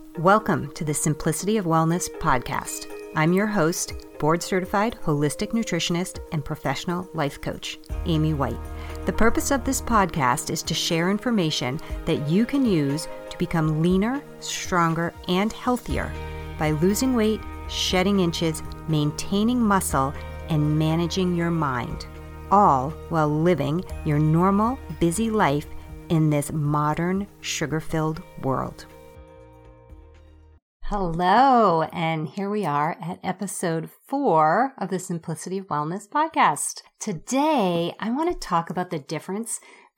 Welcome to the Simplicity of Wellness podcast. I'm your host, board-certified holistic nutritionist and professional life coach, Amy White. The purpose of this podcast is to share information that you can use to become leaner, stronger, and healthier by losing weight, shedding inches, maintaining muscle, and managing your mind, all while living your normal, busy life in this modern, sugar-filled world. Hello, and here we are at episode 4 of the Simplicity of Wellness podcast. Today, I want to talk about the difference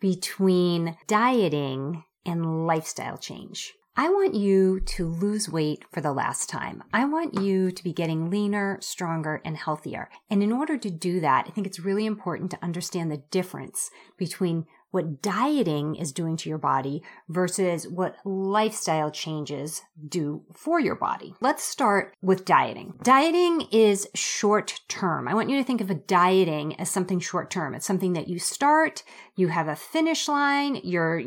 between dieting and lifestyle change. I want you to lose weight for the last time. I want you to be getting leaner, stronger, and healthier. And in order to do that, I think it's really important to understand the difference between what dieting is doing to your body versus what lifestyle changes do for your body. Let's start with dieting. Dieting is short term. I want you to think of dieting as something short term. It's something that you start, you have a finish line, you're,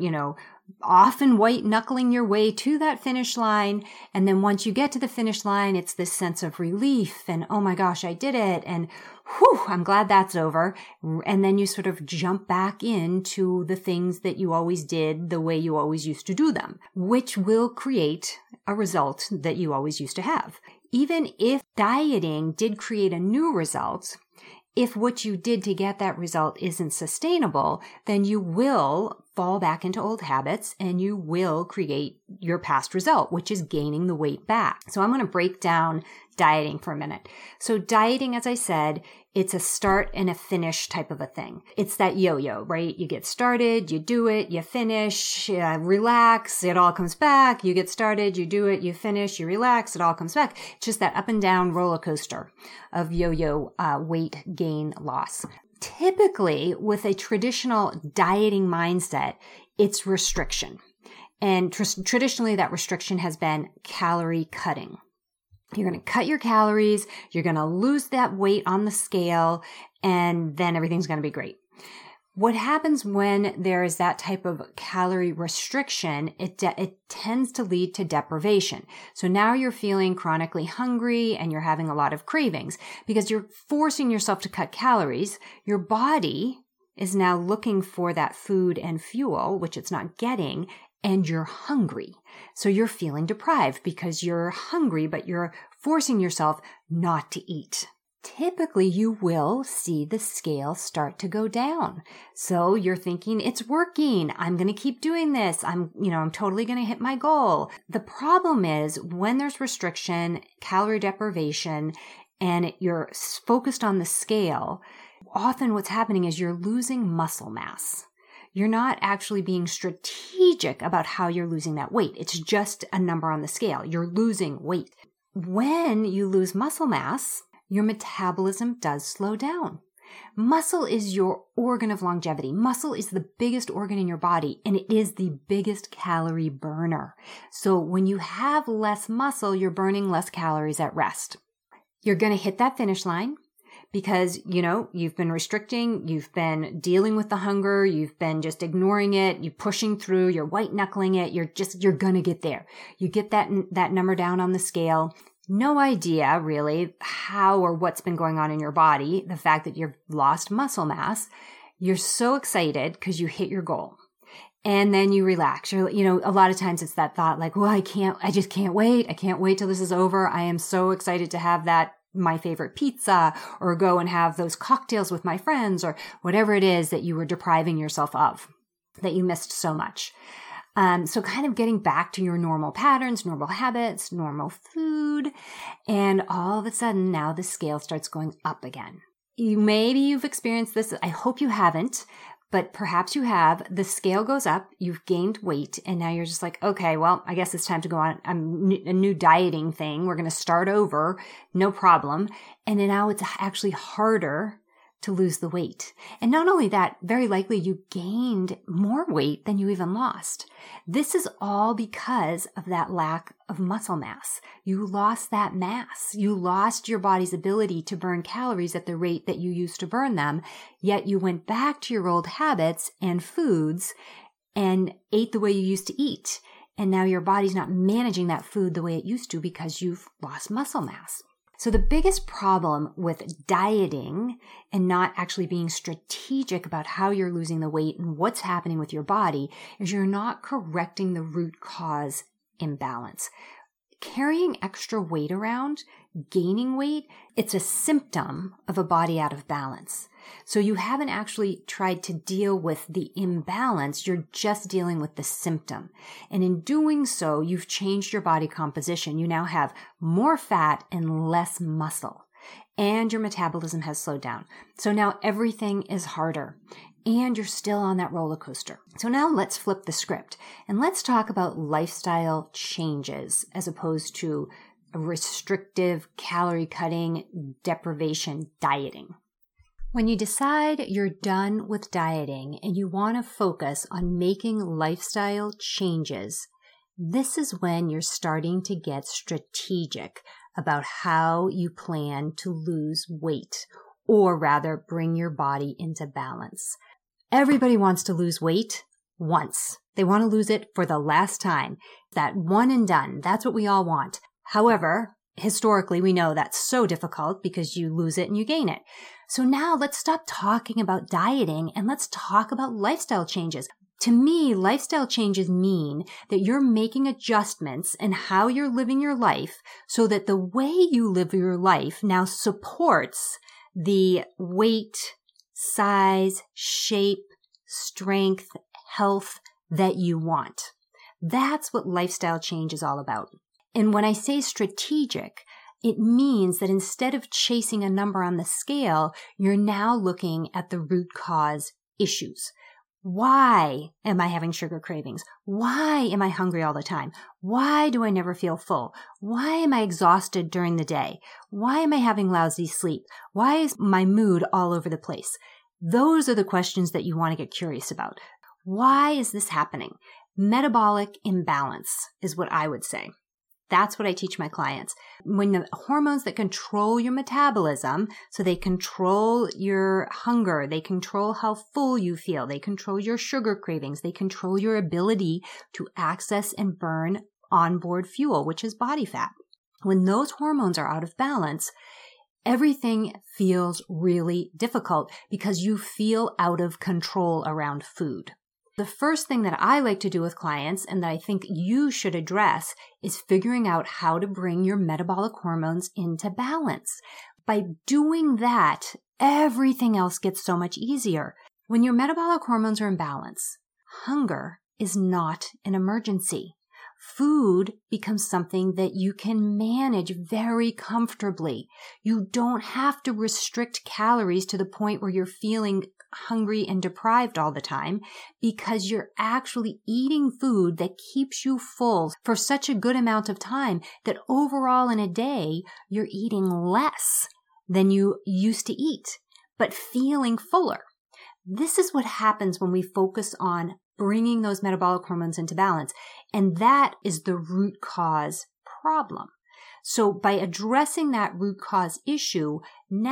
often white knuckling your way to that finish line. And then once you get to the finish line, it's this sense of relief and, oh my gosh, I did it. And whew, I'm glad that's over. And then you sort of jump back into the things that you always did the way you always used to do them, which will create a result that you always used to have. Even if dieting did create a new result, if what you did to get that result isn't sustainable, then you will fall back into old habits and you will create your past result, which is gaining the weight back. So I'm going to break down dieting for a minute. So dieting, as I said, it's a start and a finish type of a thing. It's that yo-yo, right? You get started, you do it, you finish, relax, it all comes back. You get started, you do it, you finish, you relax, it all comes back. It's just that up and down roller coaster of yo-yo weight gain loss. Typically, with a traditional dieting mindset, it's restriction. And traditionally, that restriction has been calorie cutting. You're going to cut your calories, you're going to lose that weight on the scale, and then everything's going to be great. What happens when there is that type of calorie restriction, it tends to lead to deprivation. So now you're feeling chronically hungry and you're having a lot of cravings because you're forcing yourself to cut calories. Your body is now looking for that food and fuel, which it's not getting, and you're hungry. So you're feeling deprived because you're hungry, but you're forcing yourself not to eat. Typically, you will see the scale start to go down. So you're thinking, it's working. I'm going to keep doing this. I'm totally going to hit my goal. The problem is when there's restriction, calorie deprivation, and you're focused on the scale, often what's happening is you're losing muscle mass. You're not actually being strategic about how you're losing that weight. It's just a number on the scale. You're losing weight. When you lose muscle mass, your metabolism does slow down. Muscle is your organ of longevity. Muscle is the biggest organ in your body, and it is the biggest calorie burner. So when you have less muscle, you're burning less calories at rest. You're going to hit that finish line because, you've been restricting, you've been dealing with the hunger, you've been just ignoring it, you're pushing through, you're white knuckling it, you're going to get there. You get that number down on the scale. No idea really how or what's been going on in your body. The fact that you've lost muscle mass, you're so excited because you hit your goal. And then you relax. A lot of times it's that thought like, well, I just can't wait. I can't wait till this is over. I am so excited to have my favorite pizza or go and have those cocktails with my friends or whatever it is that you were depriving yourself of, that you missed so much. So kind of getting back to your normal patterns, normal habits, normal food, and all of a sudden now the scale starts going up again. Maybe you've experienced this. I hope you haven't, but perhaps you have. The scale goes up, you've gained weight, and now you're just like, okay, well, I guess it's time to go on a new dieting thing. We're going to start over, no problem. And then now it's actually harder to lose the weight. And not only that, very likely you gained more weight than you even lost. This is all because of that lack of muscle mass. You lost that mass. You lost your body's ability to burn calories at the rate that you used to burn them, yet you went back to your old habits and foods and ate the way you used to eat. and now your body's not managing that food the way it used to because you've lost muscle mass. So the biggest problem with dieting and not actually being strategic about how you're losing the weight and what's happening with your body is you're not correcting the root cause imbalance. Carrying extra weight around, gaining weight, it's a symptom of a body out of balance. So you haven't actually tried to deal with the imbalance, you're just dealing with the symptom. And in doing so, you've changed your body composition. You now have more fat and less muscle. And your metabolism has slowed down. So now everything is harder. And you're still on that roller coaster. So now let's flip the script and let's talk about lifestyle changes as opposed to restrictive calorie cutting, deprivation, dieting. When you decide you're done with dieting and you want to focus on making lifestyle changes, this is when you're starting to get strategic about how you plan to lose weight, or rather bring your body into balance. Everybody wants to lose weight once. They want to lose it for the last time. That one and done. That's what we all want. However, historically, we know that's so difficult because you lose it and you gain it. So now let's stop talking about dieting and let's talk about lifestyle changes. To me, lifestyle changes mean that you're making adjustments in how you're living your life so that the way you live your life now supports the weight, size, shape, strength, health that you want. That's what lifestyle change is all about. And when I say strategic, it means that instead of chasing a number on the scale, you're now looking at the root cause issues. Why am I having sugar cravings? Why am I hungry all the time? Why do I never feel full? Why am I exhausted during the day? Why am I having lousy sleep? Why is my mood all over the place? Those are the questions that you want to get curious about. Why is this happening? Metabolic imbalance is what I would say. That's what I teach my clients. When the hormones that control your metabolism, so they control your hunger, they control how full you feel, they control your sugar cravings, they control your ability to access and burn onboard fuel, which is body fat. When those hormones are out of balance, everything feels really difficult because you feel out of control around food. The first thing that I like to do with clients and that I think you should address is figuring out how to bring your metabolic hormones into balance. By doing that, everything else gets so much easier. When your metabolic hormones are in balance, hunger is not an emergency. Food becomes something that you can manage very comfortably. You don't have to restrict calories to the point where you're feeling hungry and deprived all the time because you're actually eating food that keeps you full for such a good amount of time that overall in a day, you're eating less than you used to eat, but feeling fuller. This is what happens when we focus on bringing those metabolic hormones into balance. And that is the root cause problem. So by addressing that root cause issue,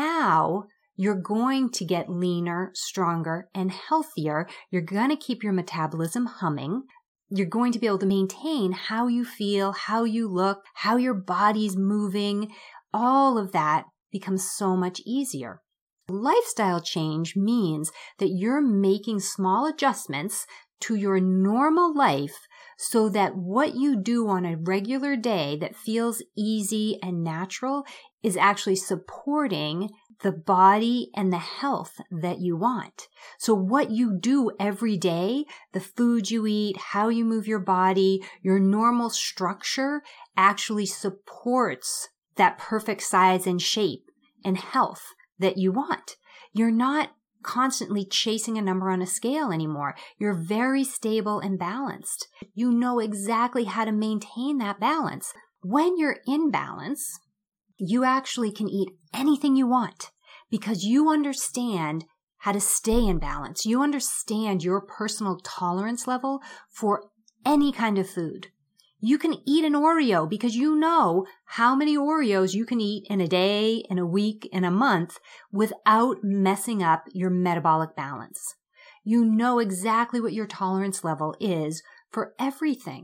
now you're going to get leaner, stronger, and healthier. You're going to keep your metabolism humming. You're going to be able to maintain how you feel, how you look, how your body's moving. All of that becomes so much easier. Lifestyle change means that you're making small adjustments to your normal life so that what you do on a regular day that feels easy and natural is actually supporting the body and the health that you want. So what you do every day, the food you eat, how you move your body, your normal structure actually supports that perfect size and shape and health that you want. You're not constantly chasing a number on a scale anymore. You're very stable and balanced. You know exactly how to maintain that balance. When you're in balance, you actually can eat anything you want because you understand how to stay in balance. You understand your personal tolerance level for any kind of food. You can eat an Oreo because you know how many Oreos you can eat in a day, in a week, in a month without messing up your metabolic balance. You know exactly what your tolerance level is for everything.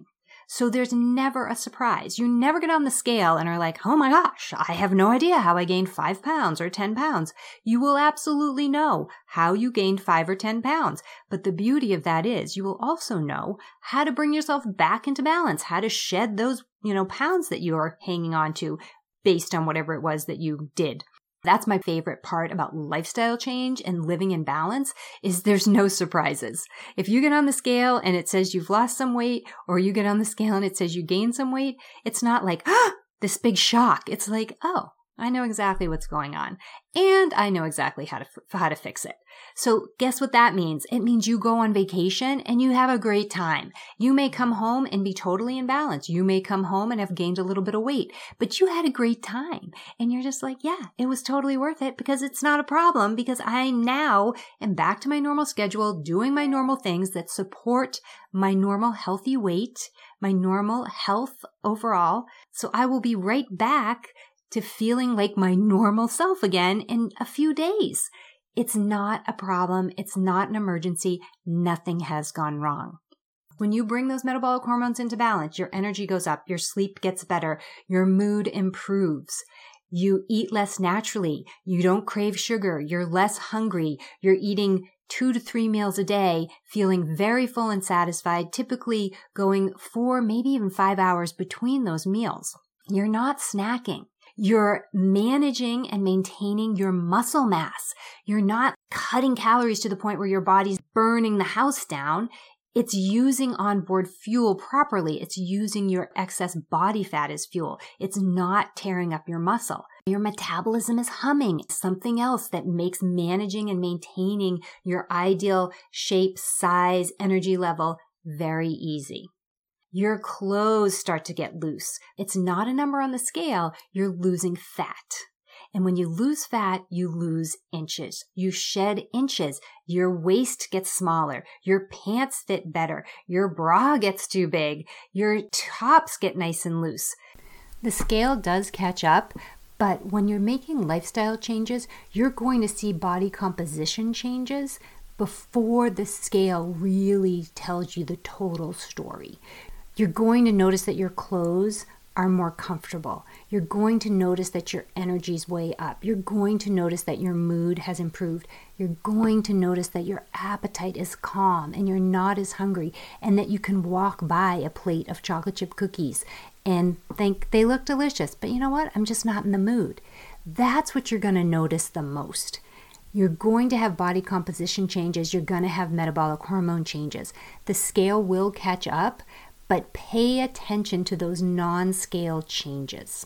So there's never a surprise. You never get on the scale and are like, oh my gosh, I have no idea how I gained 5 pounds or 10 pounds. You will absolutely know how you gained 5 or 10 pounds. But the beauty of that is you will also know how to bring yourself back into balance, how to shed those, pounds that you are hanging on to based on whatever it was that you did. That's my favorite part about lifestyle change and living in balance is there's no surprises. If you get on the scale and it says you've lost some weight, or you get on the scale and it says you gained some weight, it's not like, this big shock. It's like, oh, I know exactly what's going on. And I know exactly how to fix it. So guess what that means? It means you go on vacation and you have a great time. You may come home and be totally in balance. You may come home and have gained a little bit of weight, but you had a great time. And you're just like, yeah, it was totally worth it because it's not a problem because I now am back to my normal schedule, doing my normal things that support my normal healthy weight, my normal health overall. So I will be right back to feeling like my normal self again in a few days. It's not a problem. It's not an emergency. Nothing has gone wrong. When you bring those metabolic hormones into balance, your energy goes up, your sleep gets better, your mood improves. You eat less naturally. You don't crave sugar. You're less hungry. You're eating 2 to 3 meals a day, feeling very full and satisfied, typically going 4, maybe even 5 hours between those meals. You're not snacking. You're managing and maintaining your muscle mass. You're not cutting calories to the point where your body's burning the house down. It's using onboard fuel properly. It's using your excess body fat as fuel. It's not tearing up your muscle. Your metabolism is humming. Something else that makes managing and maintaining your ideal shape, size, energy level very easy. Your clothes start to get loose. It's not a number on the scale. You're losing fat. And when you lose fat, you lose inches. You shed inches. Your waist gets smaller. Your pants fit better. Your bra gets too big. Your tops get nice and loose. The scale does catch up, but when you're making lifestyle changes, you're going to see body composition changes before the scale really tells you the total story. You're going to notice that your clothes are more comfortable. You're going to notice that your energy's way up. You're going to notice that your mood has improved. You're going to notice that your appetite is calm and you're not as hungry, and that you can walk by a plate of chocolate chip cookies and think they look delicious, but you know what? I'm just not in the mood. That's what you're going to notice the most. You're going to have body composition changes. You're going to have metabolic hormone changes. The scale will catch up, but pay attention to those non-scale changes.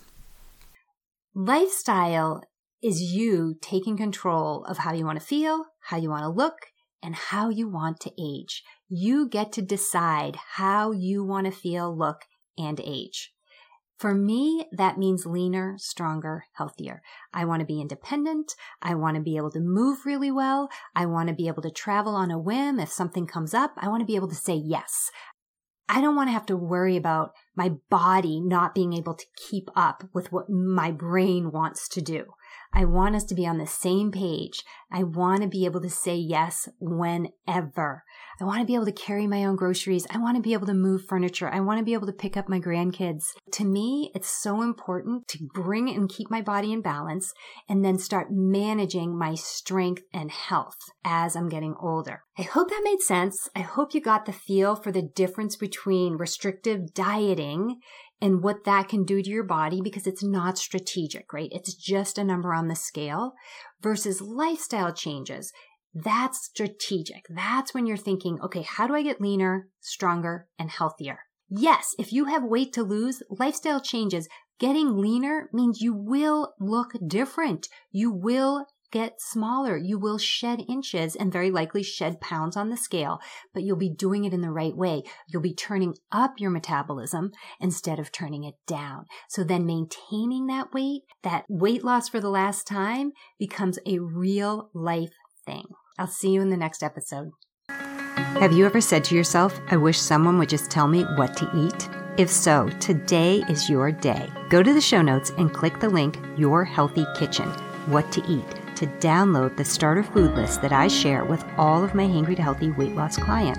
Lifestyle is you taking control of how you want to feel, how you want to look, and how you want to age. You get to decide how you want to feel, look, and age. For me, that means leaner, stronger, healthier. I want to be independent. I want to be able to move really well. I want to be able to travel on a whim. If something comes up, I want to be able to say yes. I don't want to have to worry about my body not being able to keep up with what my brain wants to do. I want us to be on the same page. I want to be able to say yes whenever. I want to be able to carry my own groceries. I want to be able to move furniture. I want to be able to pick up my grandkids. To me, it's so important to bring and keep my body in balance and then start managing my strength and health as I'm getting older. I hope that made sense. I hope you got the feel for the difference between restrictive dieting and what that can do to your body, because it's not strategic, right? It's just a number on the scale, versus lifestyle changes. That's strategic. That's when you're thinking, okay, how do I get leaner, stronger, and healthier? Yes, if you have weight to lose, lifestyle changes, getting leaner means you will look different. You will get smaller. You will shed inches and very likely shed pounds on the scale, but you'll be doing it in the right way. You'll be turning up your metabolism instead of turning it down. So then maintaining that weight loss for the last time becomes a real life thing. I'll see you in the next episode. Have you ever said to yourself, I wish someone would just tell me what to eat? If so, today is your day. Go to the show notes and click the link, Your Healthy Kitchen, What to Eat, to download the starter food list that I share with all of my Hangry to Healthy weight loss clients.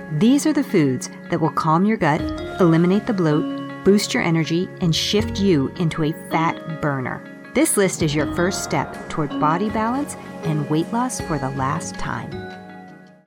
These are the foods that will calm your gut, eliminate the bloat, boost your energy, and shift you into a fat burner. This list is your first step toward body balance and weight loss for the last time.